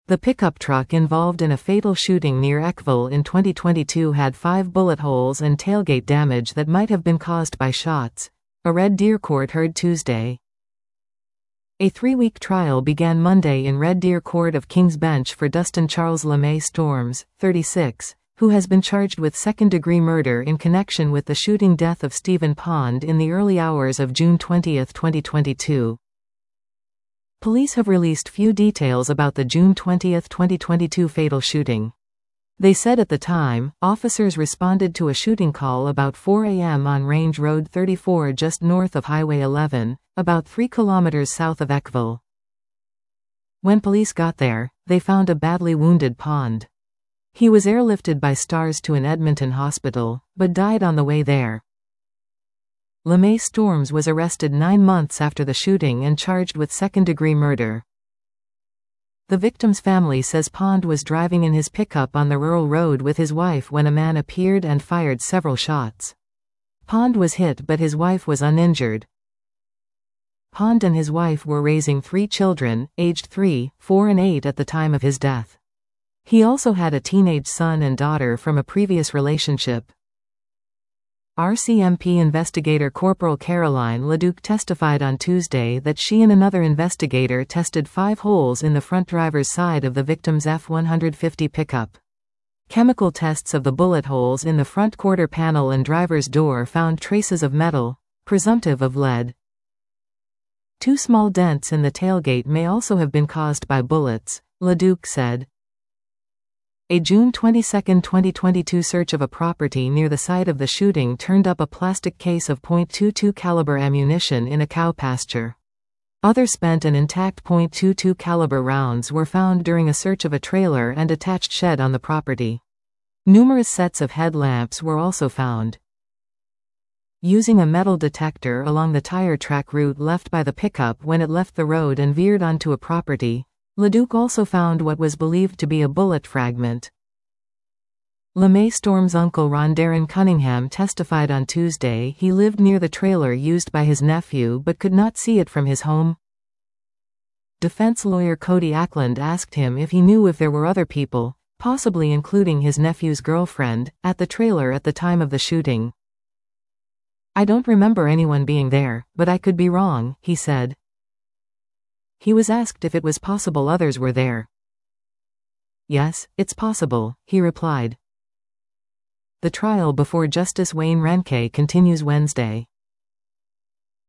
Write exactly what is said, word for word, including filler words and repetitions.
The pickup truck involved in a fatal shooting near Eckville in twenty twenty-two had five bullet holes and tailgate damage that might have been caused by shots, a Red Deer court heard Tuesday. A three-week trial began Monday in Red Deer Court of King's Bench for Dustin Charles LeMay Storms, thirty-six, who has been charged with second-degree murder in connection with the shooting death of Stephen Pond in the early hours of June twentieth, twenty twenty-two. Police have released few details about the June twentieth, twenty twenty-two fatal shooting. They said at the time, officers responded to a shooting call about four a m on Range Road thirty-four just north of Highway eleven, about three kilometers south of Eckville. When police got there, they found a badly wounded Pond. He was airlifted by STARS to an Edmonton hospital, but died on the way there. LeMay Storms was arrested nine months after the shooting and charged with second-degree murder. The victim's family says Pond was driving in his pickup on the rural road with his wife when a man appeared and fired several shots. Pond was hit but his wife was uninjured. Pond and his wife were raising three children, aged three, four and eight at the time of his death. He also had a teenage son and daughter from a previous relationship. R C M P investigator Corporal Caroline Leduc testified on Tuesday that she and another investigator tested five holes in the front driver's side of the victim's F one fifty pickup. Chemical tests of the bullet holes in the front quarter panel and driver's door found traces of metal, presumptive of lead. Two small dents in the tailgate may also have been caused by bullets, Leduc said. A June twenty-second, twenty twenty-two search of a property near the site of the shooting turned up a plastic case of point two two caliber ammunition in a cow pasture. Other spent and intact point two two caliber rounds were found during a search of a trailer and attached shed on the property. Numerous sets of headlamps were also found. Using a metal detector along the tire track route left by the pickup when it left the road and veered onto a property, Leduc also found what was believed to be a bullet fragment. LeMay Storms' uncle Ron Darren Cunningham testified on Tuesday he lived near the trailer used by his nephew but could not see it from his home. Defense lawyer Cody Ackland asked him if he knew if there were other people, possibly including his nephew's girlfriend, at the trailer at the time of the shooting. "I don't remember anyone being there, but I could be wrong," he said. He was asked if it was possible others were there. "Yes, it's possible," he replied. The trial before Justice Wayne Renke continues Wednesday.